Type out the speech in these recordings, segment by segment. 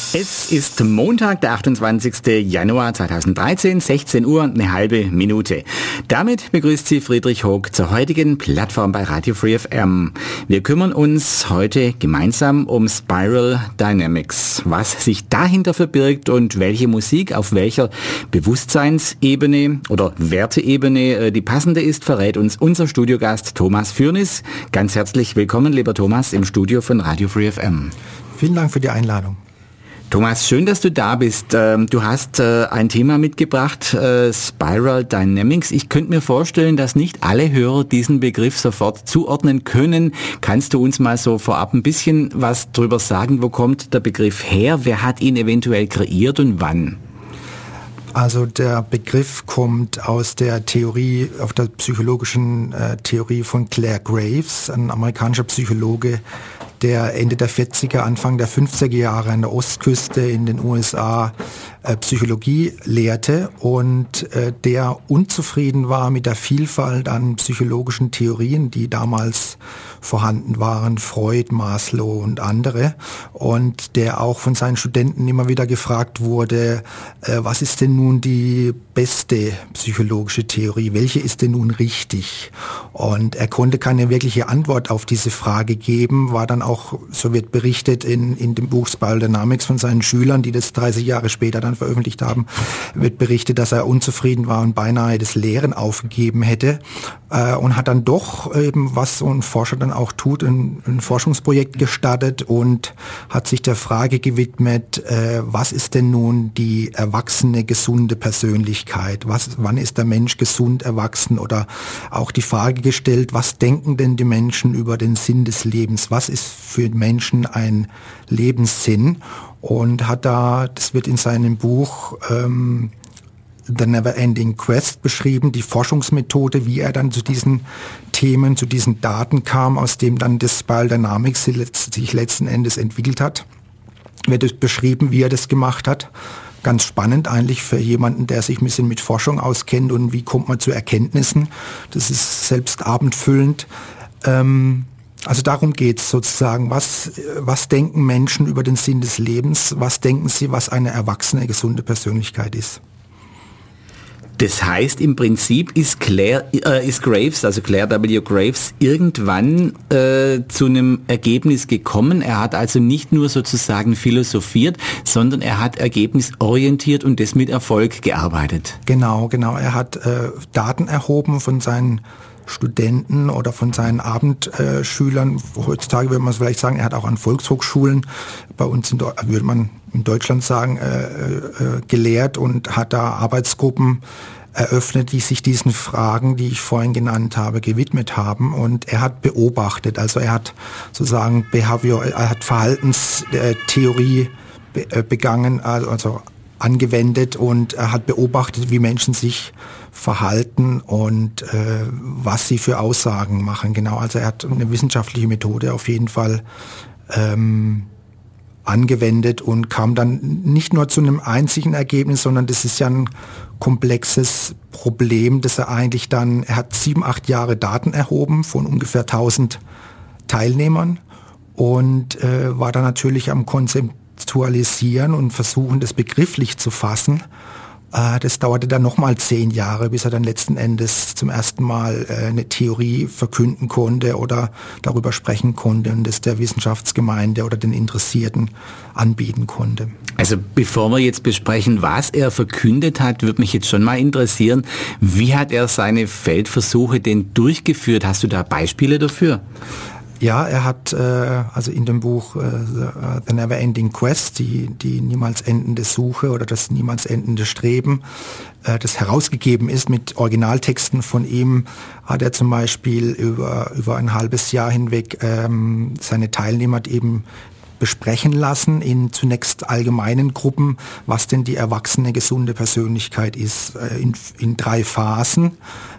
Es ist Montag, der 28. Januar 2013, 16 Uhr, eine halbe Minute. Damit begrüßt Sie Friedrich Hoog zur heutigen Plattform bei Radio Free FM. Wir kümmern uns heute gemeinsam um Spiral Dynamics. Was sich dahinter verbirgt und welche Musik auf welcher Bewusstseinsebene oder Werteebene die passende ist, verrät uns unser Studiogast Thomas Fürnis. Ganz herzlich willkommen, lieber Thomas, im Studio von Radio Free FM. Vielen Dank für die Einladung. Thomas, schön, dass du da bist. Du hast ein Thema mitgebracht, Spiral Dynamics. Ich könnte mir vorstellen, dass nicht alle Hörer diesen Begriff sofort zuordnen können. Kannst du uns mal so vorab ein bisschen was drüber sagen? Wo kommt der Begriff her? Wer hat ihn eventuell kreiert und wann? Also der Begriff kommt aus der Theorie, auf der psychologischen Theorie von Clare Graves, ein amerikanischer Psychologe, der Ende der 40er, Anfang der 50er Jahre an der Ostküste in den USA Psychologie lehrte und der unzufrieden war mit der Vielfalt an psychologischen Theorien, die damals vorhanden waren, Freud, Maslow und andere, und der auch von seinen Studenten immer wieder gefragt wurde, was ist denn nun die beste psychologische Theorie, welche ist denn nun richtig? Und er konnte keine wirkliche Antwort auf diese Frage geben, war dann auch, so wird berichtet in dem Buch Spiral Dynamics von seinen Schülern, die das 30 Jahre später dann veröffentlicht haben, wird berichtet, dass er unzufrieden war und beinahe das Lehren aufgegeben hätte und hat dann doch eben, was so ein Forscher dann auch tut, ein Forschungsprojekt gestartet und hat sich der Frage gewidmet, was ist denn nun die erwachsene, gesunde Persönlichkeit? Wann ist der Mensch gesund erwachsen? Oder auch die Frage gestellt, was denken denn die Menschen über den Sinn des Lebens? Was ist für Menschen ein Lebenssinn? Und hat da, das wird in seinem Buch The Never-Ending Quest beschrieben, die Forschungsmethode, wie er dann zu diesen Themen, zu diesen Daten kam, aus dem dann das Spiral Dynamics sich letzten Endes entwickelt hat. Wird es beschrieben, wie er das gemacht hat. Ganz spannend eigentlich für jemanden, der sich ein bisschen mit Forschung auskennt und wie kommt man zu Erkenntnissen. Das ist selbst abendfüllend. Also darum geht's sozusagen. Was denken Menschen über den Sinn des Lebens? Was denken sie, was eine erwachsene, gesunde Persönlichkeit ist? Das heißt, im Prinzip ist Graves, also Clare W. Graves, irgendwann zu einem Ergebnis gekommen. Er hat also nicht nur sozusagen philosophiert, sondern er hat ergebnisorientiert und das mit Erfolg gearbeitet. Genau. Er hat Daten erhoben von seinen Studenten oder von seinen Abendschülern. Heutzutage würde man es vielleicht sagen, er hat auch an Volkshochschulen, bei uns würde man in Deutschland sagen, gelehrt und hat da Arbeitsgruppen eröffnet, die sich diesen Fragen, die ich vorhin genannt habe, gewidmet haben. Und er hat beobachtet, also er hat sozusagen er hat Verhaltenstheorie begangen, also angewendet, und er hat beobachtet, wie Menschen sich verhalten und was sie für Aussagen machen. Genau, also er hat eine wissenschaftliche Methode auf jeden Fall angewendet und kam dann nicht nur zu einem einzigen Ergebnis, sondern das ist ja ein komplexes Problem, dass er hat 7-8 Jahre Daten erhoben von ungefähr 1000 Teilnehmern und war dann natürlich am Konzeptualisieren und versuchen, das begrifflich zu fassen. Das dauerte dann nochmal 10 Jahre, bis er dann letzten Endes zum ersten Mal eine Theorie verkünden konnte oder darüber sprechen konnte und das der Wissenschaftsgemeinde oder den Interessierten anbieten konnte. Also bevor wir jetzt besprechen, was er verkündet hat, würde mich jetzt schon mal interessieren, wie hat er seine Feldversuche denn durchgeführt? Hast du da Beispiele dafür? Ja, er hat also in dem Buch The Never-Ending Quest, die niemals endende Suche oder das niemals endende Streben, das herausgegeben ist mit Originaltexten von ihm, hat er zum Beispiel über ein halbes Jahr hinweg seine Teilnehmer eben besprechen lassen in zunächst allgemeinen Gruppen, was denn die erwachsene, gesunde Persönlichkeit ist, in 3 Phasen,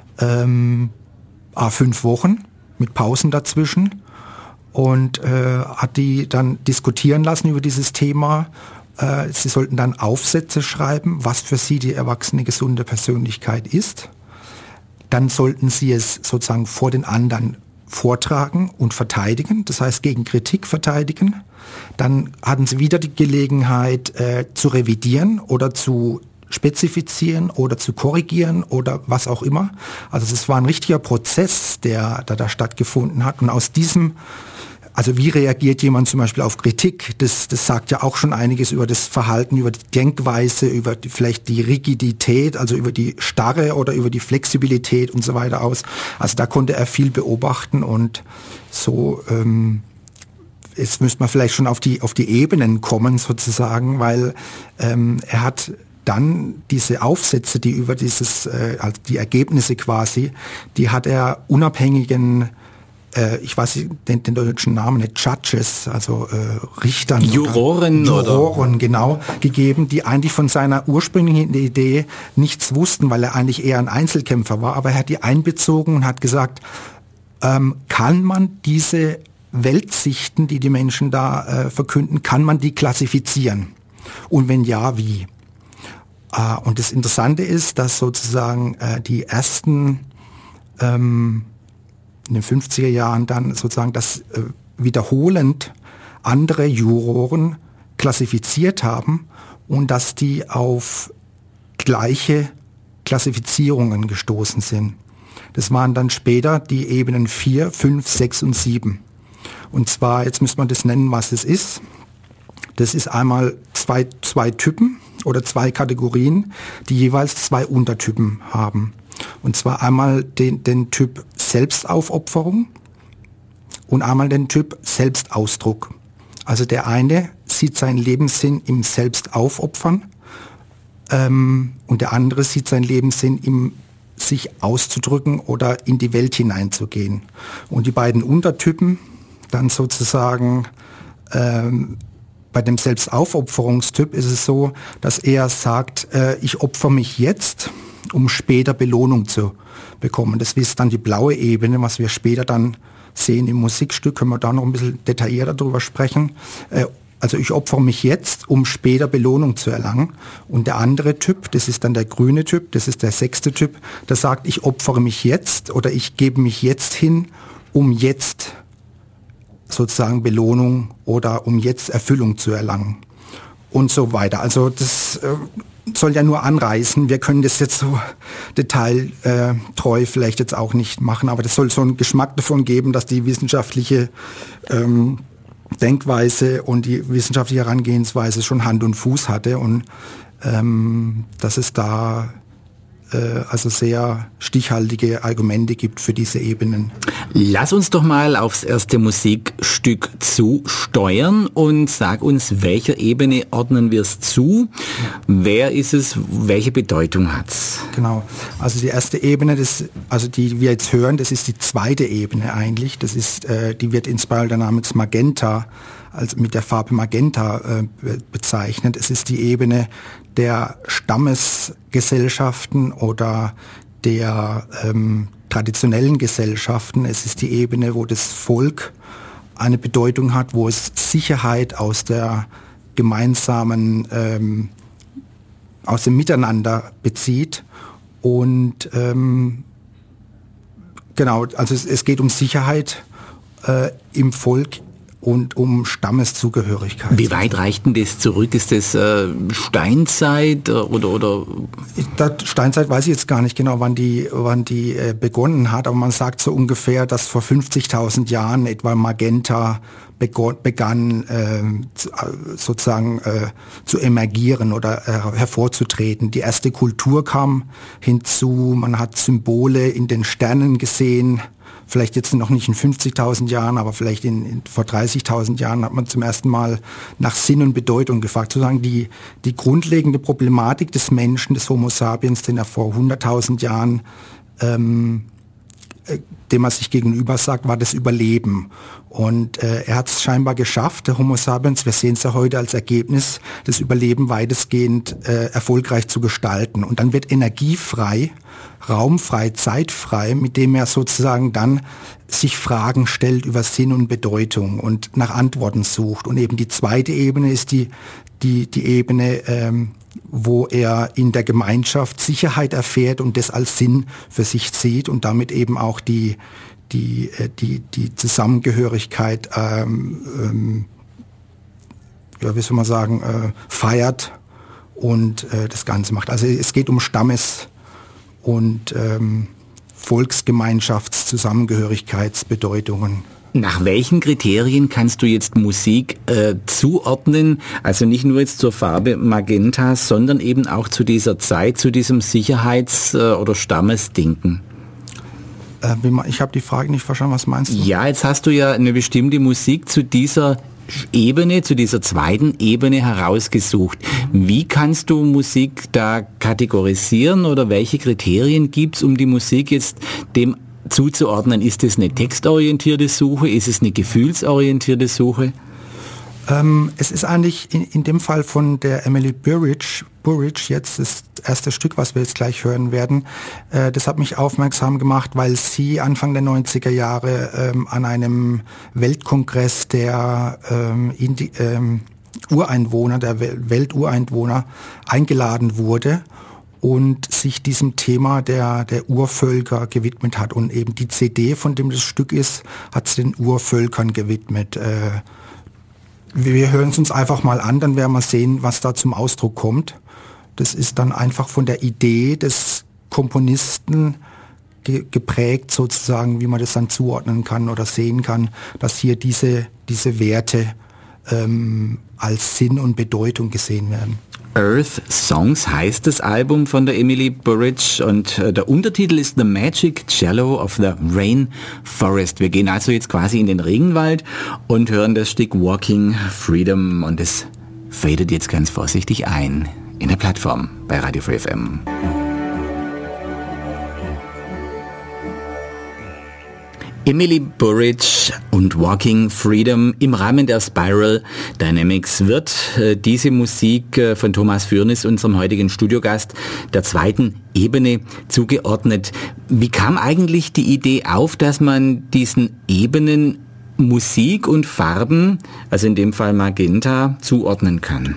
5 Wochen mit Pausen dazwischen. Und hat die dann diskutieren lassen über dieses Thema. Sie sollten dann Aufsätze schreiben, was für sie die erwachsene, gesunde Persönlichkeit ist. Dann sollten sie es sozusagen vor den anderen vortragen und verteidigen, das heißt gegen Kritik verteidigen. dann hatten sie wieder die Gelegenheit zu revidieren oder zu spezifizieren oder zu korrigieren oder was auch immer. Also es war ein richtiger Prozess, der da stattgefunden hat. Und aus diesem, also wie reagiert jemand zum Beispiel auf Kritik, das sagt ja auch schon einiges über das Verhalten, über die Denkweise, über vielleicht die Rigidität, also über die Starre oder über die Flexibilität und so weiter aus. Also da konnte er viel beobachten und so, jetzt müsste man vielleicht schon auf die Ebenen kommen sozusagen, weil er hat dann diese Aufsätze, die über dieses, also die Ergebnisse quasi, die hat er unabhängigen, ich weiß den deutschen Namen nicht, Judges, also Richtern. Juroren, genau, gegeben, die eigentlich von seiner ursprünglichen Idee nichts wussten, weil er eigentlich eher ein Einzelkämpfer war, aber er hat die einbezogen und hat gesagt, kann man diese Weltsichten, die die Menschen da verkünden, kann man die klassifizieren? Und wenn ja, wie? Und das Interessante ist, dass sozusagen die ersten in den 50er Jahren dann sozusagen das wiederholend andere Juroren klassifiziert haben und dass die auf gleiche Klassifizierungen gestoßen sind. Das waren dann später die Ebenen 4, 5, 6 und 7. Und zwar, jetzt müsste man das nennen, was es ist. Das ist einmal zwei Typen oder zwei Kategorien, die jeweils zwei Untertypen haben. Und zwar einmal den Typ Selbstaufopferung und einmal den Typ Selbstausdruck. Also der eine sieht seinen Lebenssinn im Selbstaufopfern und der andere sieht seinen Lebenssinn im sich auszudrücken oder in die Welt hineinzugehen. Und die beiden Untertypen dann sozusagen bei dem Selbstaufopferungstyp ist es so, dass er sagt, ich opfere mich jetzt, um später Belohnung zu bekommen. Das ist dann die blaue Ebene, was wir später dann sehen im Musikstück, können wir da noch ein bisschen detaillierter darüber sprechen. Also ich opfere mich jetzt, um später Belohnung zu erlangen. Und der andere Typ, das ist dann der grüne Typ, das ist der 6. Typ, der sagt, ich opfere mich jetzt oder ich gebe mich jetzt hin, um jetzt sozusagen Belohnung oder um jetzt Erfüllung zu erlangen und so weiter. Also das soll ja nur anreißen. Wir können das jetzt so detailtreu vielleicht jetzt auch nicht machen, aber das soll so einen Geschmack davon geben, dass die wissenschaftliche Denkweise und die wissenschaftliche Herangehensweise schon Hand und Fuß hatte und dass es da also sehr stichhaltige Argumente gibt für diese Ebenen. Lass uns doch mal aufs erste Musikstück zusteuern und sag uns, welcher Ebene ordnen wir es zu? Wer ist es? Welche Bedeutung hat's? Genau. Also die erste Ebene, also die wir jetzt hören, das ist die zweite Ebene eigentlich. Das ist, die wird in Spiral Dynamics Magenta, also mit der Farbe Magenta bezeichnet. Es ist die Ebene der Stammesgesellschaften oder der traditionellen Gesellschaften. Es ist die Ebene, wo das Volk eine Bedeutung hat, wo es Sicherheit aus der gemeinsamen, aus dem Miteinander bezieht. Und genau, also es geht um Sicherheit im Volk und um Stammeszugehörigkeit. Wie weit reicht denn das zurück? Ist das Steinzeit oder? Steinzeit weiß ich jetzt gar nicht genau, wann die begonnen hat, aber man sagt so ungefähr, dass vor 50.000 Jahren etwa Magenta begann sozusagen zu emergieren oder hervorzutreten. Die erste Kultur kam hinzu, man hat Symbole in den Sternen gesehen. Vielleicht jetzt noch nicht in 50.000 Jahren, aber vielleicht vor 30.000 Jahren hat man zum ersten Mal nach Sinn und Bedeutung gefragt. Sozusagen die grundlegende Problematik des Menschen, des Homo sapiens, den er vor 100.000 Jahren, dem er sich gegenüber sagt, war das Überleben. Und er hat es scheinbar geschafft, der Homo sapiens, wir sehen es ja heute als Ergebnis, das Überleben weitestgehend erfolgreich zu gestalten. Und dann wird Energie frei, raumfrei, zeitfrei, mit dem er sozusagen dann sich Fragen stellt über Sinn und Bedeutung und nach Antworten sucht. Und eben die zweite Ebene ist die Ebene, wo er in der Gemeinschaft Sicherheit erfährt und das als Sinn für sich sieht und damit eben auch die ja, wie soll man sagen, feiert und das Ganze macht. Also es geht um Stammes- und Volksgemeinschaftszusammengehörigkeitsbedeutungen. Nach welchen Kriterien kannst du jetzt Musik zuordnen? Also nicht nur jetzt zur Farbe Magenta, sondern eben auch zu dieser Zeit, zu diesem Sicherheits- oder Stammesdenken. Ich habe die Frage nicht verstanden, was meinst du? Ja, jetzt hast du ja eine bestimmte Musik zu dieser Ebene, zu dieser zweiten Ebene herausgesucht. Wie kannst du Musik da kategorisieren oder welche Kriterien gibt es, um die Musik jetzt dem zuzuordnen? Ist es eine textorientierte Suche? Ist es eine gefühlsorientierte Suche? Es ist eigentlich in dem Fall von der Emily Burridge jetzt das erste Stück, was wir jetzt gleich hören werden. Das hat mich aufmerksam gemacht, weil sie Anfang der 90er Jahre an einem Weltkongress der Ureinwohner, der Weltureinwohner eingeladen wurde und sich diesem Thema der Urvölker gewidmet hat. Und eben die CD, von dem das Stück ist, hat sie den Urvölkern gewidmet. Wir hören es uns einfach mal an, dann werden wir sehen, was da zum Ausdruck kommt. Das ist dann einfach von der Idee des Komponisten geprägt sozusagen, wie man das dann zuordnen kann oder sehen kann, dass hier diese Werte als Sinn und Bedeutung gesehen werden. Earth Songs heißt das Album von der Emily Burridge und der Untertitel ist The Magic Cello of the Rainforest. Wir gehen also jetzt quasi in den Regenwald und hören das Stück Walking Freedom und es fadet jetzt ganz vorsichtig ein in der Plattform bei Radio Free FM. Emily Burridge und Walking Freedom im Rahmen der Spiral Dynamics wird diese Musik von Thomas Fürnis, unserem heutigen Studiogast, der zweiten Ebene zugeordnet. Wie kam eigentlich die Idee auf, dass man diesen Ebenen Musik und Farben, also in dem Fall Magenta, zuordnen kann?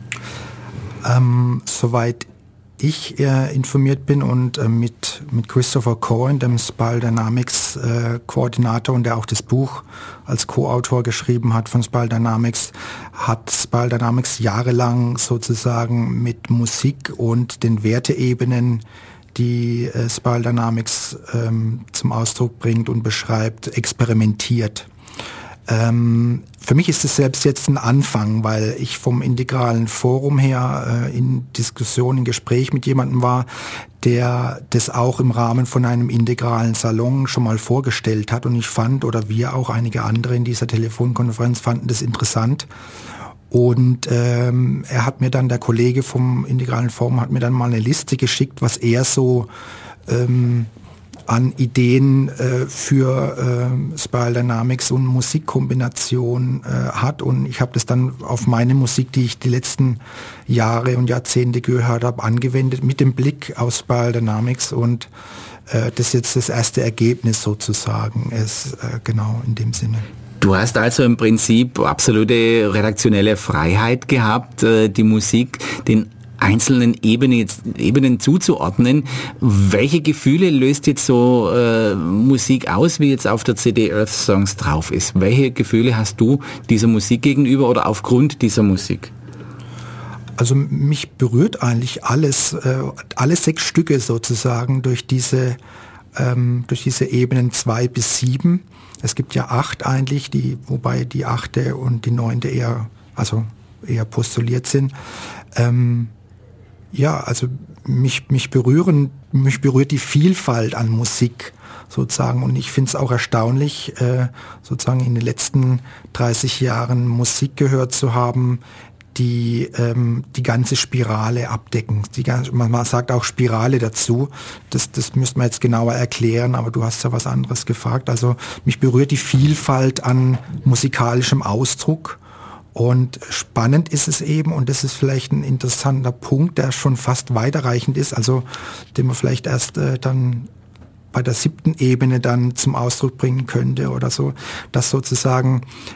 Soweit ich informiert bin und mit Christopher Cohen, dem Spiral Dynamics Koordinator und der auch das Buch als Co-Autor geschrieben hat von Spiral Dynamics, hat Spiral Dynamics jahrelang sozusagen mit Musik und den Werteebenen, die Spiral Dynamics zum Ausdruck bringt und beschreibt, experimentiert. Für mich ist es selbst jetzt ein Anfang, weil ich vom integralen Forum her in Diskussion, in Gespräch mit jemandem war, der das auch im Rahmen von einem integralen Salon schon mal vorgestellt hat und ich fand, oder wir auch, einige andere in dieser Telefonkonferenz fanden das interessant. Und er hat mir dann, der Kollege vom integralen Forum hat mir dann mal eine Liste geschickt, was er so an Ideen für Spiral Dynamics und Musikkombination hat und ich habe das dann auf meine Musik, die ich die letzten Jahre und Jahrzehnte gehört habe, angewendet mit dem Blick auf Spiral Dynamics und das ist jetzt das erste Ergebnis sozusagen, ist genau in dem Sinne. Du hast also im Prinzip absolute redaktionelle Freiheit gehabt, die Musik den einzelnen Ebenen zuzuordnen. Welche Gefühle löst jetzt so Musik aus, wie jetzt auf der CD Earth Songs drauf ist? Welche Gefühle hast du dieser Musik gegenüber oder aufgrund dieser Musik? Also mich berührt eigentlich alles, alle 6 Stücke sozusagen durch diese Ebenen 2 bis 7. Es gibt ja 8 eigentlich, wobei die 8. und die 9. eher postuliert sind. Ja, also mich berührt die Vielfalt an Musik sozusagen und ich finde es auch erstaunlich, sozusagen in den letzten 30 Jahren Musik gehört zu haben, die die ganze Spirale abdecken. Man sagt auch Spirale dazu, das müsste man jetzt genauer erklären, aber du hast ja was anderes gefragt. Also mich berührt die Vielfalt an musikalischem Ausdruck. Und spannend ist es eben, und das ist vielleicht ein interessanter Punkt, der schon fast weiterreichend ist, also den man vielleicht erst dann bei der 7. Ebene dann zum Ausdruck bringen könnte oder so, dass sozusagen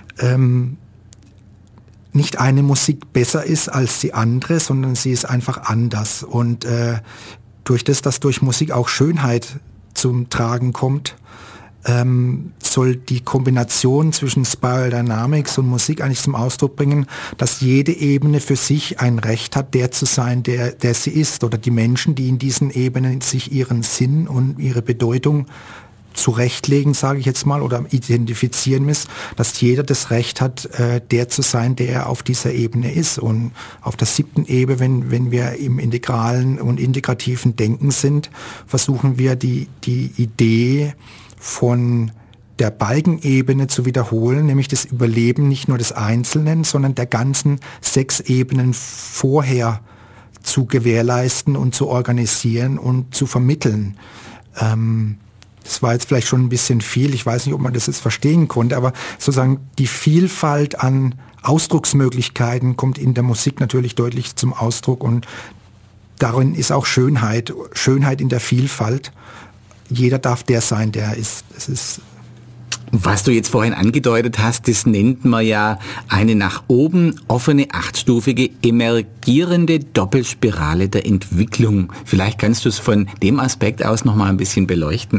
nicht eine Musik besser ist als die andere, sondern sie ist einfach anders. Und durch das, dass durch Musik auch Schönheit zum Tragen kommt, soll die Kombination zwischen Spiral Dynamics und Musik eigentlich zum Ausdruck bringen, dass jede Ebene für sich ein Recht hat, der zu sein, der sie ist, oder die Menschen, die in diesen Ebenen sich ihren Sinn und ihre Bedeutung zurechtlegen, sage ich jetzt mal, oder identifizieren müssen, dass jeder das Recht hat, der zu sein, der er auf dieser Ebene ist. Und auf der 7. Ebene, wenn wir im integralen und integrativen Denken sind, versuchen wir die Idee von der Balkenebene zu wiederholen, nämlich das Überleben nicht nur des Einzelnen, sondern der ganzen 6 Ebenen vorher zu gewährleisten und zu organisieren und zu vermitteln. Das war jetzt vielleicht schon ein bisschen viel, ich weiß nicht, ob man das jetzt verstehen konnte, aber sozusagen die Vielfalt an Ausdrucksmöglichkeiten kommt in der Musik natürlich deutlich zum Ausdruck, und darin ist auch Schönheit in der Vielfalt. Jeder darf der sein, der er ist. Das ist. Was du jetzt vorhin angedeutet hast, das nennt man ja eine nach oben offene, 8-stufige, emergierende Doppelspirale der Entwicklung. Vielleicht kannst du es von dem Aspekt aus noch mal ein bisschen beleuchten.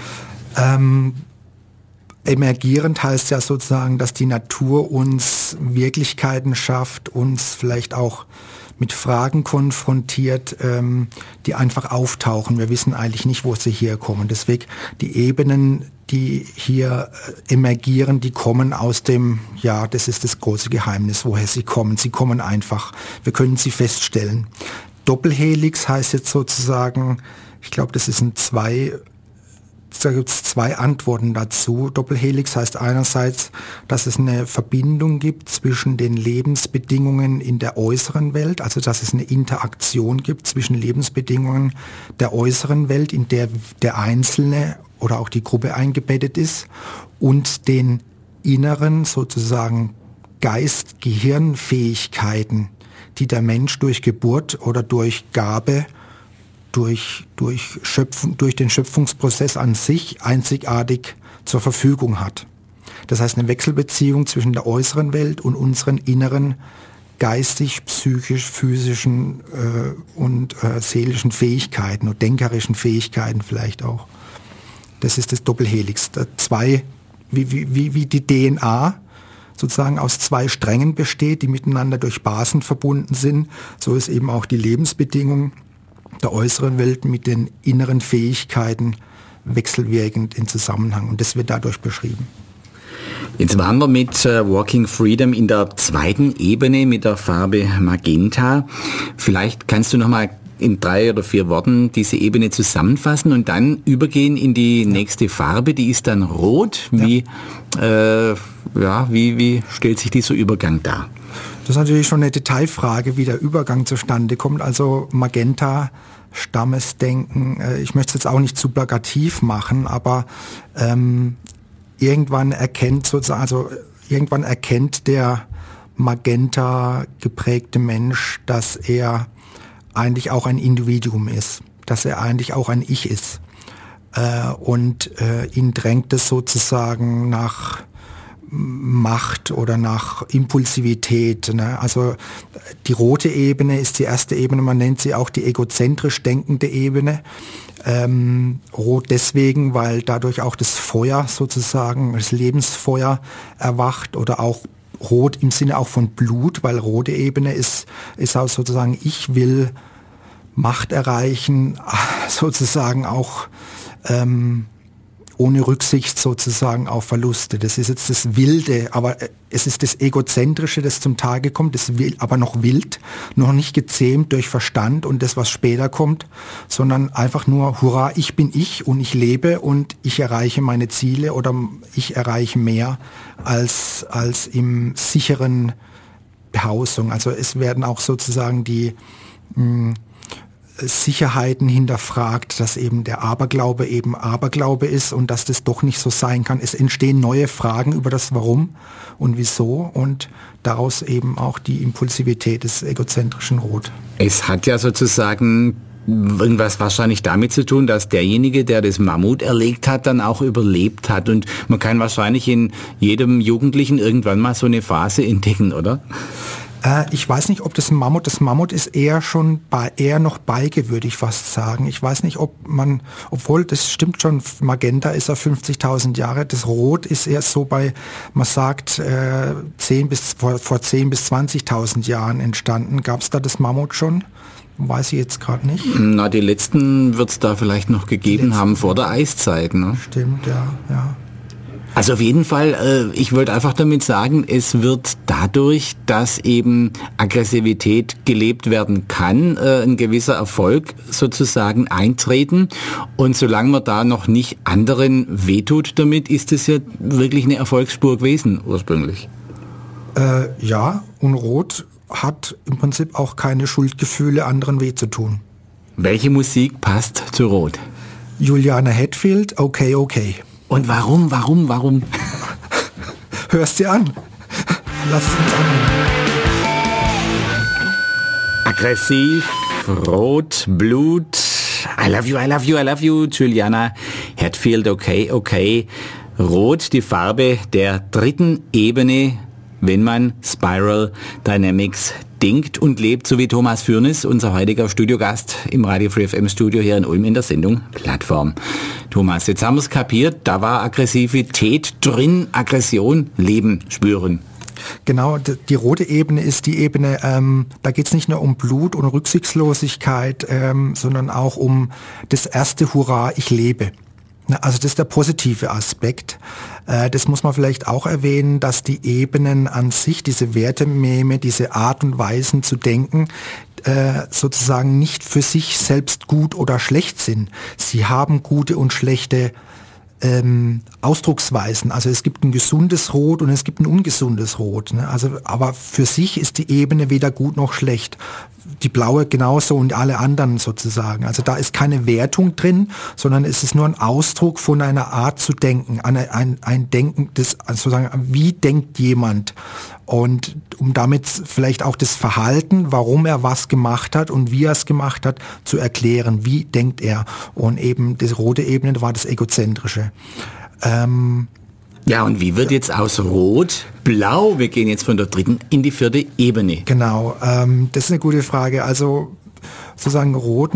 Emergierend heißt ja sozusagen, dass die Natur uns Wirklichkeiten schafft, uns vielleicht auch mit Fragen konfrontiert, die einfach auftauchen. Wir wissen eigentlich nicht, wo sie herkommen. Deswegen die Ebenen, die hier emergieren, die kommen aus dem, ja, das ist das große Geheimnis, woher sie kommen. Sie kommen einfach. Wir können sie feststellen. Doppelhelix heißt jetzt sozusagen, ich glaube, das ist da gibt es 2 Antworten dazu. Doppelhelix heißt einerseits, dass es eine Verbindung gibt zwischen den Lebensbedingungen in der äußeren Welt, also dass es eine Interaktion gibt zwischen Lebensbedingungen der äußeren Welt, in der der Einzelne oder auch die Gruppe eingebettet ist, und den inneren sozusagen Geist-Gehirnfähigkeiten, die der Mensch durch Geburt oder durch Gabe durch den Schöpfungsprozess an sich einzigartig zur Verfügung hat. Das heißt, eine Wechselbeziehung zwischen der äußeren Welt und unseren inneren geistig, psychisch, physischen und seelischen Fähigkeiten und denkerischen Fähigkeiten vielleicht auch. Das ist das Doppelhelix. Wie die DNA sozusagen aus 2 Strängen besteht, die miteinander durch Basen verbunden sind, so ist eben auch die Lebensbedingung der äußeren Welt mit den inneren Fähigkeiten wechselwirkend in Zusammenhang, und das wird dadurch beschrieben. Jetzt waren wir mit Walking Freedom in der 2. Ebene mit der Farbe Magenta. Vielleicht kannst du noch mal in 3 oder 4 Worten diese Ebene zusammenfassen und dann übergehen in die nächste Farbe, die ist dann Rot. Wie stellt sich dieser Übergang dar? Das ist natürlich schon eine Detailfrage, wie der Übergang zustande kommt. Also Magenta, Stammesdenken, ich möchte es jetzt auch nicht zu plakativ machen, aber irgendwann erkennt der Magenta geprägte Mensch, dass er eigentlich auch ein Individuum ist, dass er eigentlich auch ein Ich ist. Und ihn drängt es sozusagen nach Macht oder nach Impulsivität. Ne? Also die rote Ebene ist die erste Ebene, man nennt sie auch die egozentrisch denkende Ebene. Rot deswegen, weil dadurch auch das Feuer sozusagen, das Lebensfeuer erwacht, oder auch rot im Sinne auch von Blut, weil rote Ebene ist auch sozusagen, ich will Macht erreichen, sozusagen auch ohne Rücksicht sozusagen auf Verluste. Das ist jetzt das Wilde, aber es ist das Egozentrische, das zum Tage kommt, das aber noch wild, noch nicht gezähmt durch Verstand und das, was später kommt, sondern einfach nur, hurra, ich bin ich und ich lebe und ich erreiche meine Ziele oder ich erreiche mehr als im sicheren Behausung. Also es werden auch sozusagen die Sicherheiten hinterfragt, dass eben der Aberglaube eben Aberglaube ist und dass das doch nicht so sein kann. Es entstehen neue Fragen über das Warum und Wieso und daraus eben auch die Impulsivität des egozentrischen Rot. Es hat ja sozusagen irgendwas wahrscheinlich damit zu tun, dass derjenige, der das Mammut erlegt hat, dann auch überlebt hat. Und man kann wahrscheinlich in jedem Jugendlichen irgendwann mal so eine Phase entdecken, oder? Ich weiß nicht, ob das Mammut ist eher noch Beige, würde ich fast sagen. Ich weiß nicht, obwohl das stimmt schon, Magenta ist ja 50.000 Jahre, das Rot ist erst so man sagt, vor 10.000 bis 20.000 Jahren entstanden. Gab es da das Mammut schon? Weiß ich jetzt gerade nicht. Na, die letzten wird es da vielleicht noch gegeben haben vor der Eiszeit, ne? Stimmt, ja. Also auf jeden Fall, ich wollte einfach damit sagen, es wird dadurch, dass eben Aggressivität gelebt werden kann, ein gewisser Erfolg sozusagen eintreten. Und solange man da noch nicht anderen wehtut damit, ist es ja wirklich eine Erfolgsspur gewesen ursprünglich. Ja, und Rot hat im Prinzip auch keine Schuldgefühle, anderen weh zu tun. Welche Musik passt zu Rot? Juliana Hatfield, okay. Und warum? Hörst dir an. Lass es uns anhören. Aggressiv, rot, Blut. I love you, Juliana Hatfield, okay. Rot, die Farbe der dritten Ebene, wenn man Spiral Dynamics denkt und lebt, so wie Thomas Fürnes, unser heutiger Studiogast im Radio Free FM Studio hier in Ulm in der Sendung Plattform. Thomas, jetzt haben wir es kapiert, da war Aggressivität drin, Aggression, Leben, spüren. Genau, die rote Ebene ist die Ebene, da geht es nicht nur um Blut und Rücksichtslosigkeit, sondern auch um das erste Hurra, ich lebe. Also das ist der positive Aspekt. Das muss man vielleicht auch erwähnen, dass die Ebenen an sich, diese Wertememe, diese Art und Weisen zu denken, sozusagen nicht für sich selbst gut oder schlecht sind. Sie haben gute und schlechte Ausdrucksweisen. Also es gibt ein gesundes Rot und es gibt ein ungesundes Rot. Ne? Also, aber für sich ist die Ebene weder gut noch schlecht. Die blaue genauso und alle anderen sozusagen. Also da ist keine Wertung drin, sondern es ist nur ein Ausdruck von einer Art zu denken, ein Denken, sozusagen, wie denkt jemand? Und um damit vielleicht auch das Verhalten, warum er was gemacht hat und wie er es gemacht hat, zu erklären, wie denkt er. Und eben die rote Ebene war das Egozentrische. Ja, und wie wird jetzt aus Rot blau? Wir gehen jetzt von der dritten in die vierte Ebene. Genau, das ist eine gute Frage. Also sozusagen Rot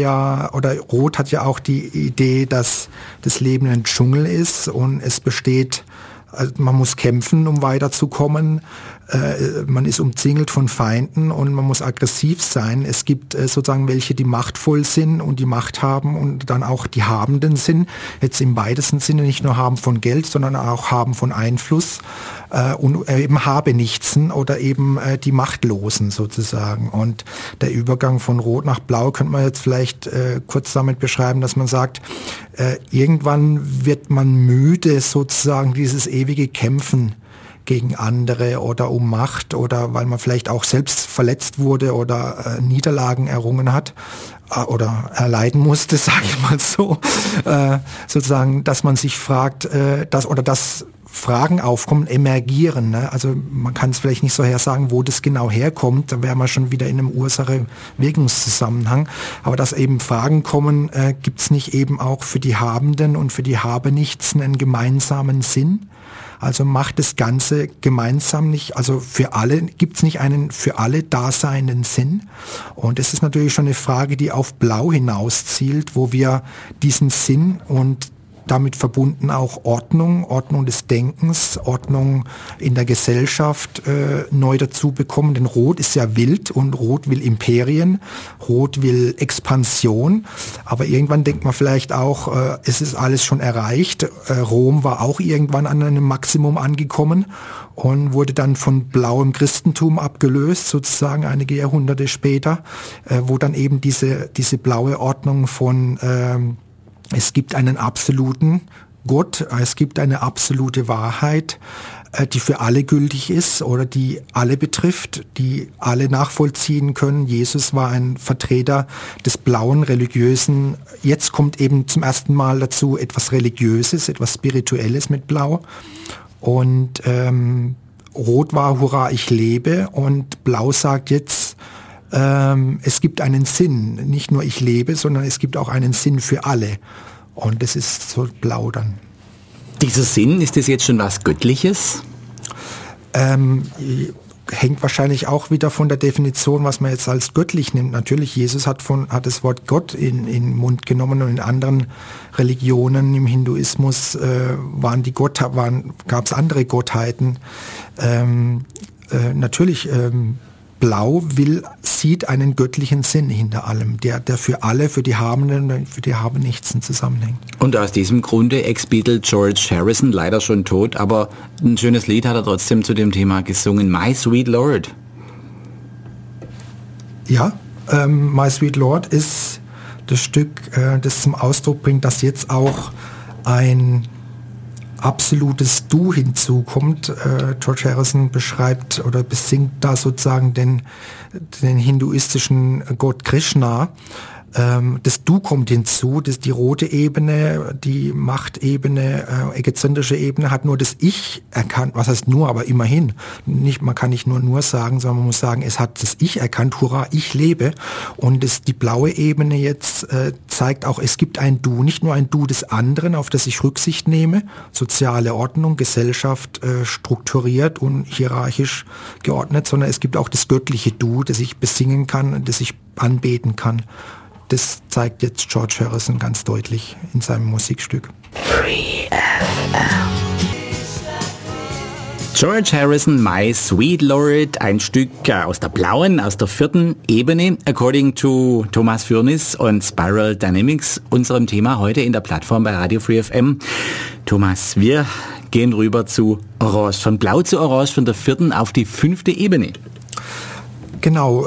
Rot hat ja auch die Idee, dass das Leben ein Dschungel ist und es besteht, also man muss kämpfen, um weiterzukommen. Man ist umzingelt von Feinden und man muss aggressiv sein. Es gibt sozusagen welche, die machtvoll sind und die Macht haben und dann auch die Habenden sind. Jetzt im weitesten Sinne nicht nur haben von Geld, sondern auch haben von Einfluss und eben Habenichtsen oder eben die Machtlosen sozusagen. Und der Übergang von Rot nach Blau könnte man jetzt vielleicht kurz damit beschreiben, dass man sagt, irgendwann wird man müde sozusagen dieses ewige Kämpfen gegen andere oder um Macht oder weil man vielleicht auch selbst verletzt wurde oder Niederlagen errungen hat oder erleiden musste, sage ich mal so, sozusagen, dass man sich fragt, dass Fragen aufkommen, emergieren. Ne? Also man kann es vielleicht nicht so sagen, wo das genau herkommt, da wären wir schon wieder in einem Ursache-Wirkungszusammenhang, aber dass eben Fragen kommen, gibt es nicht eben auch für die Habenden und für die Habenichtsen einen gemeinsamen Sinn? Also macht das Ganze gemeinsam nicht, also für alle, gibt es nicht einen für alle daseinenden Sinn? Und das ist natürlich schon eine Frage, die auf Blau hinaus zielt, wo wir diesen Sinn und damit verbunden auch Ordnung des Denkens, Ordnung in der Gesellschaft neu dazu bekommen. Denn Rot ist ja wild und Rot will Imperien, Rot will Expansion. Aber irgendwann denkt man vielleicht auch, es ist alles schon erreicht. Rom war auch irgendwann an einem Maximum angekommen und wurde dann von blauem Christentum abgelöst, sozusagen einige Jahrhunderte später, wo dann eben diese blaue Ordnung von es gibt einen absoluten Gott, es gibt eine absolute Wahrheit, die für alle gültig ist oder die alle betrifft, die alle nachvollziehen können. Jesus war ein Vertreter des blauen, religiösen. Jetzt kommt eben zum ersten Mal dazu etwas Religiöses, etwas Spirituelles mit Blau. Und Rot war Hurra, ich lebe. Und Blau sagt jetzt, es gibt einen Sinn, nicht nur ich lebe, sondern es gibt auch einen Sinn für alle. Und das ist so blau dann. Dieser Sinn, ist das jetzt schon was Göttliches? hängt wahrscheinlich auch wieder von der Definition, was man jetzt als göttlich nimmt. Natürlich, Jesus hat das Wort Gott in den Mund genommen, und in anderen Religionen, im Hinduismus, gab es andere Gottheiten. Natürlich, Blau sieht einen göttlichen Sinn hinter allem, der für alle, für die Habenden und für die Habenichtsen zusammenhängt. Und aus diesem Grunde Ex-Beatle George Harrison, leider schon tot, aber ein schönes Lied hat er trotzdem zu dem Thema gesungen, My Sweet Lord. Ja, My Sweet Lord ist das Stück, das zum Ausdruck bringt, dass jetzt auch ein absolutes Du hinzukommt. George Harrison beschreibt oder besingt da sozusagen den hinduistischen Gott Krishna. Das Du kommt hinzu, die rote Ebene, die Machtebene, egozentrische Ebene hat nur das Ich erkannt. Was heißt nur, aber immerhin. Man kann nicht nur sagen, sondern man muss sagen, es hat das Ich erkannt, hurra, ich lebe. Und die blaue Ebene jetzt zeigt auch, es gibt ein Du, nicht nur ein Du des anderen, auf das ich Rücksicht nehme, soziale Ordnung, Gesellschaft strukturiert und hierarchisch geordnet, sondern es gibt auch das göttliche Du, das ich besingen kann, das ich anbeten kann. Das zeigt jetzt George Harrison ganz deutlich in seinem Musikstück. George Harrison, My Sweet Lord, ein Stück aus der blauen, aus der 4. Ebene, according to Thomas Fürnis und Spiral Dynamics, unserem Thema heute in der Plattform bei Radio Free FM. Thomas, wir gehen rüber zu Orange, von Blau zu Orange, von der 4. auf die 5. Ebene. Genau,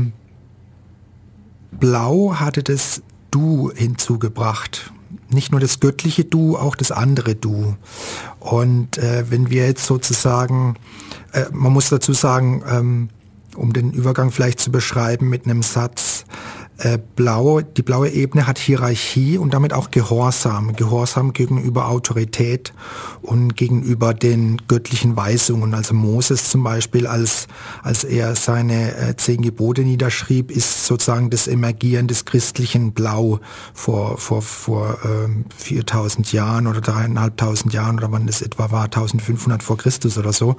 Blau hatte das Du hinzugebracht. Nicht nur das göttliche Du, auch das andere Du. Und wenn wir jetzt sozusagen, man muss dazu sagen, um den Übergang vielleicht zu beschreiben mit einem Satz, die blaue Ebene hat Hierarchie und damit auch Gehorsam. Gehorsam gegenüber Autorität und gegenüber den göttlichen Weisungen. Also Moses zum Beispiel, als er seine 10 Gebote niederschrieb, ist sozusagen das Emergieren des christlichen Blau vor 4000 Jahren oder 3500 Jahren oder wann das etwa war, 1500 vor Christus oder so.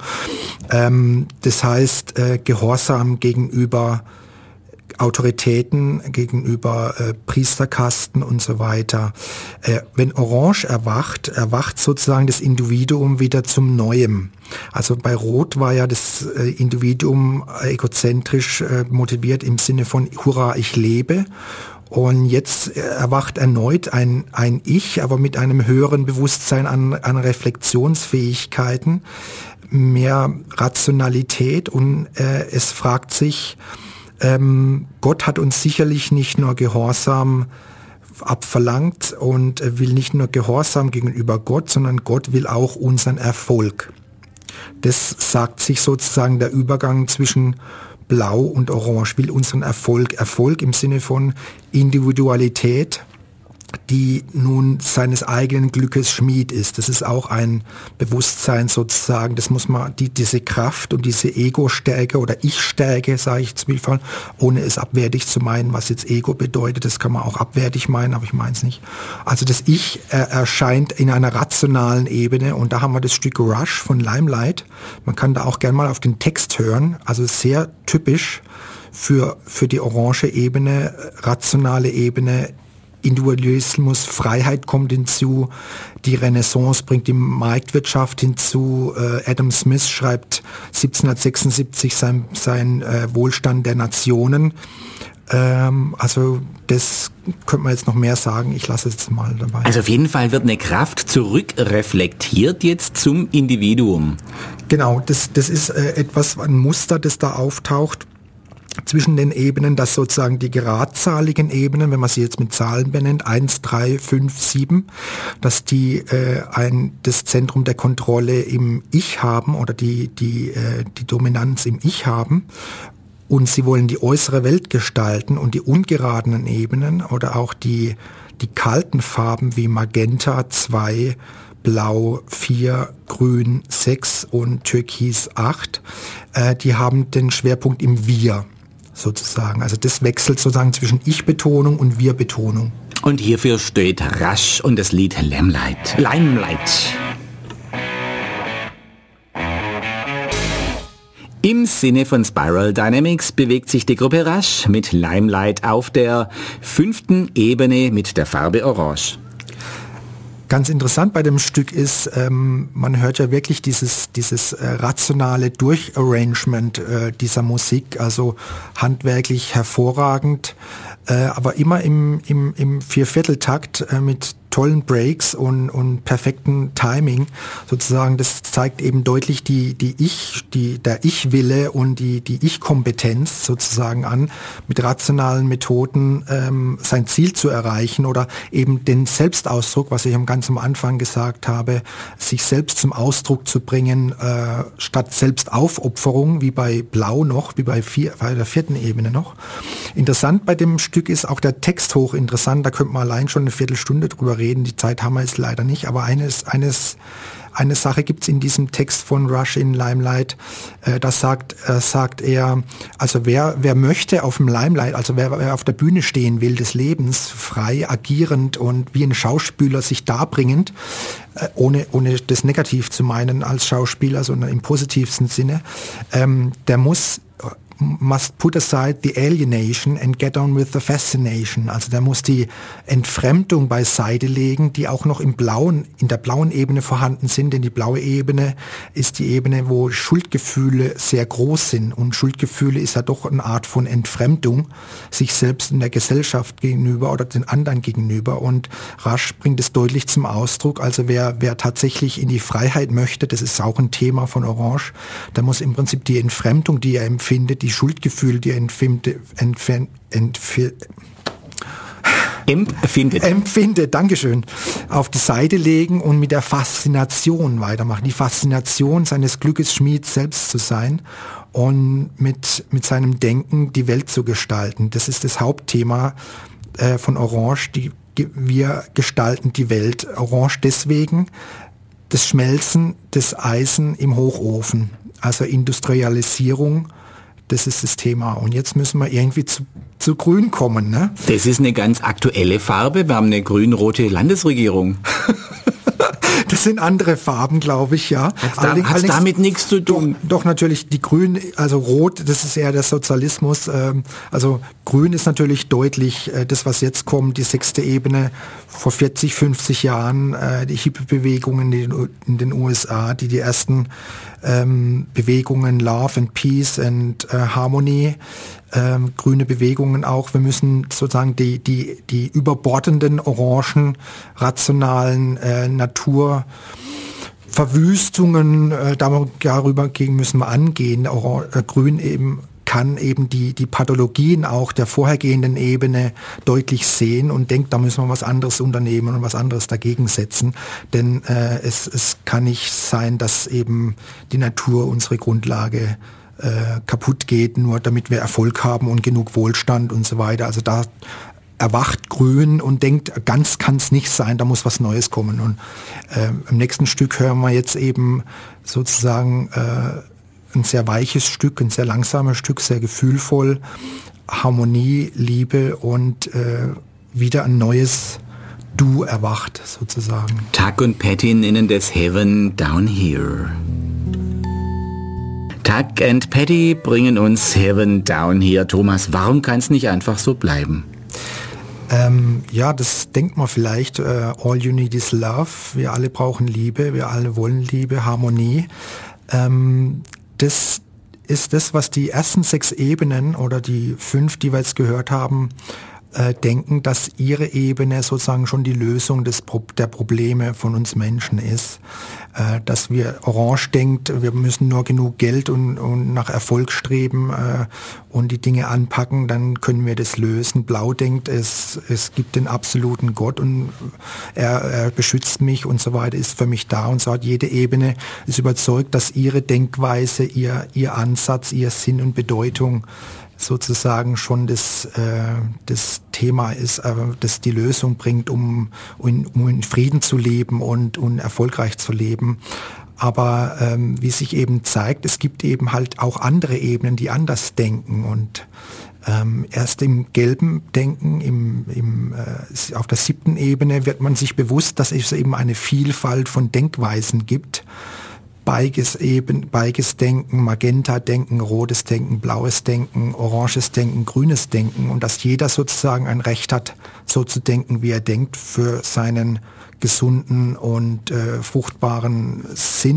Das heißt, Gehorsam gegenüber Autoritäten, gegenüber Priesterkasten und so weiter. Wenn Orange erwacht sozusagen das Individuum wieder zum Neuem. Also bei Rot war ja das Individuum egozentrisch motiviert im Sinne von Hurra, ich lebe. Und jetzt erwacht erneut ein Ich, aber mit einem höheren Bewusstsein an Reflexionsfähigkeiten, mehr Rationalität, und es fragt sich, Gott hat uns sicherlich nicht nur Gehorsam abverlangt und will nicht nur Gehorsam gegenüber Gott, sondern Gott will auch unseren Erfolg. Das sagt sich sozusagen der Übergang zwischen Blau und Orange, will unseren Erfolg. Erfolg im Sinne von Individualität, die nun seines eigenen Glückes Schmied ist. Das ist auch ein Bewusstsein sozusagen, das muss man, diese Kraft und diese Ego-Stärke oder Ich-Stärke, sage ich zum Beispiel, ohne es abwertig zu meinen, was jetzt Ego bedeutet, das kann man auch abwertig meinen, aber ich meine es nicht. Also das Ich erscheint in einer rationalen Ebene, und da haben wir das Stück Rush von Limelight. Man kann da auch gerne mal auf den Text hören, also sehr typisch für die orange Ebene, rationale Ebene. Individualismus, Freiheit kommt hinzu, die Renaissance bringt die Marktwirtschaft hinzu. Adam Smith schreibt 1776 sein Wohlstand der Nationen. Also das könnte man jetzt noch mehr sagen, ich lasse es jetzt mal dabei. Also auf jeden Fall wird eine Kraft zurückreflektiert jetzt zum Individuum. Genau, das ist ein Muster, das da auftaucht zwischen den Ebenen, dass sozusagen die geradzahligen Ebenen, wenn man sie jetzt mit Zahlen benennt, 1, 3, 5, 7, dass die das Zentrum der Kontrolle im Ich haben oder die Dominanz im Ich haben, und sie wollen die äußere Welt gestalten, und die ungeradenen Ebenen oder auch die kalten Farben wie Magenta 2, Blau 4, Grün 6 und Türkis 8, die haben den Schwerpunkt im Wir sozusagen. Also das wechselt sozusagen zwischen Ich-Betonung und Wir-Betonung. Und hierfür steht Rush und das Lied Limelight. Im Im Sinne von Spiral Dynamics bewegt sich die Gruppe Rush mit Limelight auf der 5. Ebene mit der Farbe Orange. Ganz interessant bei dem Stück ist, man hört ja wirklich dieses rationale Durcharrangement dieser Musik, also handwerklich hervorragend, aber immer im Viervierteltakt mit tollen Breaks und perfekten Timing sozusagen. Das zeigt eben deutlich der Ich-Wille und die Ich-Kompetenz sozusagen an, mit rationalen Methoden sein Ziel zu erreichen oder eben den Selbstausdruck, was ich ganz am Anfang gesagt habe, sich selbst zum Ausdruck zu bringen, statt Selbstaufopferung, wie bei Blau noch, wie bei der 4. Ebene noch. Interessant bei dem Stück ist auch der Text hochinteressant, da könnte man allein schon eine Viertelstunde drüber reden. Die Zeit haben wir jetzt leider nicht, aber eine Sache gibt es in diesem Text von Rush in Limelight, da sagt er, also wer möchte auf dem Limelight, also wer auf der Bühne stehen will des Lebens, frei agierend und wie ein Schauspieler sich darbringend, ohne das negativ zu meinen als Schauspieler, sondern im positivsten Sinne, der must put aside the alienation and get on with the fascination. Also der muss die Entfremdung beiseite legen, die auch noch in der blauen Ebene vorhanden sind, denn die blaue Ebene ist die Ebene, wo Schuldgefühle sehr groß sind und Schuldgefühle ist ja doch eine Art von Entfremdung, sich selbst in der Gesellschaft gegenüber oder den anderen gegenüber, und Rush bringt es deutlich zum Ausdruck. Also wer tatsächlich in die Freiheit möchte, das ist auch ein Thema von Orange, der muss im Prinzip die Entfremdung, die er empfindet, die Schuldgefühle, die er empfindet, Dankeschön, auf die Seite legen und mit der Faszination weitermachen. Die Faszination seines Glückes Schmied selbst zu sein und mit seinem Denken die Welt zu gestalten. Das ist das Hauptthema von Orange. Wir gestalten die Welt. Orange deswegen das Schmelzen des Eisen im Hochofen, also Industrialisierung. Das ist das Thema. Und jetzt müssen wir irgendwie zu Grün kommen, ne? Das ist eine ganz aktuelle Farbe. Wir haben eine grün-rote Landesregierung. Das sind andere Farben, glaube ich, ja. Hat damit nichts zu tun? Doch natürlich die Grün, also Rot, das ist eher der Sozialismus. Also Grün ist natürlich deutlich das, was jetzt kommt, die 6. Ebene. Vor 40, 50 Jahren die Hippie-Bewegungen in den USA, die ersten Bewegungen Love and Peace and Harmony, grüne Bewegungen auch. Wir müssen sozusagen die überbordenden, orangen, rationalen Naturverwüstungen, darüber müssen wir angehen. Grün eben kann eben die Pathologien auch der vorhergehenden Ebene deutlich sehen und denkt, da müssen wir was anderes unternehmen und was anderes dagegen setzen. Denn es kann nicht sein, dass eben die Natur unsere Grundlage kaputt geht, nur damit wir Erfolg haben und genug Wohlstand und so weiter. Also da erwacht Grün und denkt, ganz kann es nicht sein, da muss was Neues kommen. Und im nächsten Stück hören wir jetzt eben sozusagen ein sehr weiches Stück, ein sehr langsames Stück, sehr gefühlvoll, Harmonie, Liebe und wieder ein neues Du erwacht sozusagen. Tuck und Patty nennen das Heaven Down Here. Tuck and Patty bringen uns Heaven Down Here. Thomas, warum kann es nicht einfach so bleiben? Ja, das denkt man vielleicht. All you need is love. Wir alle brauchen Liebe, wir alle wollen Liebe, Harmonie. Das ist das, was die ersten 6 Ebenen oder die 5, die wir jetzt gehört haben, denken, dass ihre Ebene sozusagen schon die Lösung der Probleme von uns Menschen ist. Dass wir Orange denkt, wir müssen nur genug Geld und nach Erfolg streben und die Dinge anpacken, dann können wir das lösen. Blau denkt, es gibt den absoluten Gott und er beschützt mich und so weiter, ist für mich da, und so hat jede Ebene ist überzeugt, dass ihre Denkweise, ihr Ansatz, ihr Sinn und Bedeutung sozusagen schon das Thema ist, das die Lösung bringt, um in Frieden zu leben und erfolgreich zu leben. Aber wie sich eben zeigt, es gibt eben halt auch andere Ebenen, die anders denken, und erst im gelben Denken, auf der 7. Ebene wird man sich bewusst, dass es eben eine Vielfalt von Denkweisen gibt, beiges Denken, Magenta-Denken, rotes Denken, blaues Denken, oranges Denken, grünes Denken und dass jeder sozusagen ein Recht hat, so zu denken, wie er denkt, für seinen gesunden und fruchtbaren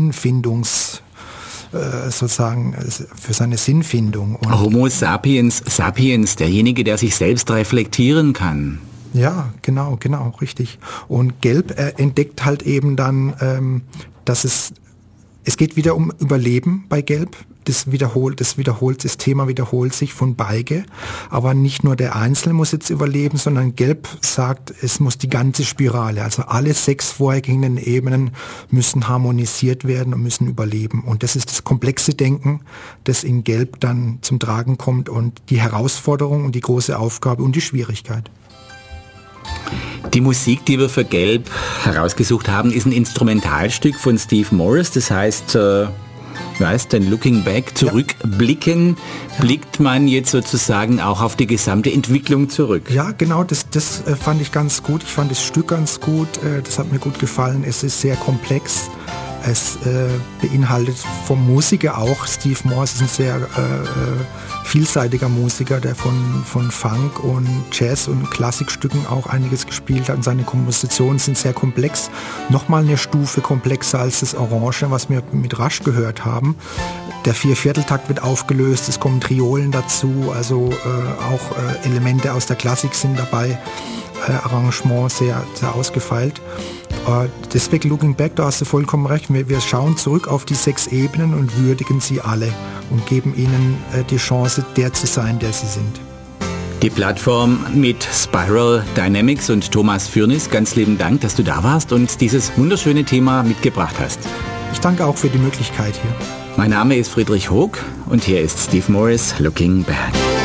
sozusagen für seine Sinnfindung. Und Homo sapiens sapiens, derjenige, der sich selbst reflektieren kann. Ja, genau, richtig. Und Gelb entdeckt halt eben dann, dass es geht wieder um Überleben bei Gelb. Das Thema wiederholt sich von Beige. Aber nicht nur der Einzelne muss jetzt überleben, sondern Gelb sagt, es muss die ganze Spirale, also alle 6 vorhergehenden Ebenen müssen harmonisiert werden und müssen überleben. Und das ist das komplexe Denken, das in Gelb dann zum Tragen kommt und die Herausforderung und die große Aufgabe und die Schwierigkeit. Die Musik, die wir für Gelb herausgesucht haben, ist ein Instrumentalstück von Steve Morris, das heißt, den Looking Back, zurückblicken, blickt man jetzt sozusagen auch auf die gesamte Entwicklung zurück. Ja, genau, das fand ich ganz gut. Ich fand das Stück ganz gut, das hat mir gut gefallen. Es ist sehr komplex. Es beinhaltet vom Musiker auch, Steve Morris ist ein sehr vielseitiger Musiker, der von Funk und Jazz und Klassikstücken auch einiges gespielt hat und seine Kompositionen sind sehr komplex. Nochmal eine Stufe komplexer als das Orange, was wir mit Rush gehört haben. Der 4/4-Takt wird aufgelöst, es kommen Triolen dazu, also auch Elemente aus der Klassik sind dabei. Arrangement sehr, sehr ausgefeilt. Deswegen Looking Back, da hast du vollkommen recht. Wir schauen zurück auf die 6 Ebenen und würdigen sie alle und geben ihnen die Chance, der zu sein, der sie sind. Die Plattform mit Spiral Dynamics und Thomas Fürnis, ganz lieben Dank, dass du da warst und dieses wunderschöne Thema mitgebracht hast. Ich danke auch für die Möglichkeit hier. Mein Name ist Friedrich Hoog und hier ist Steve Morris, Looking Back.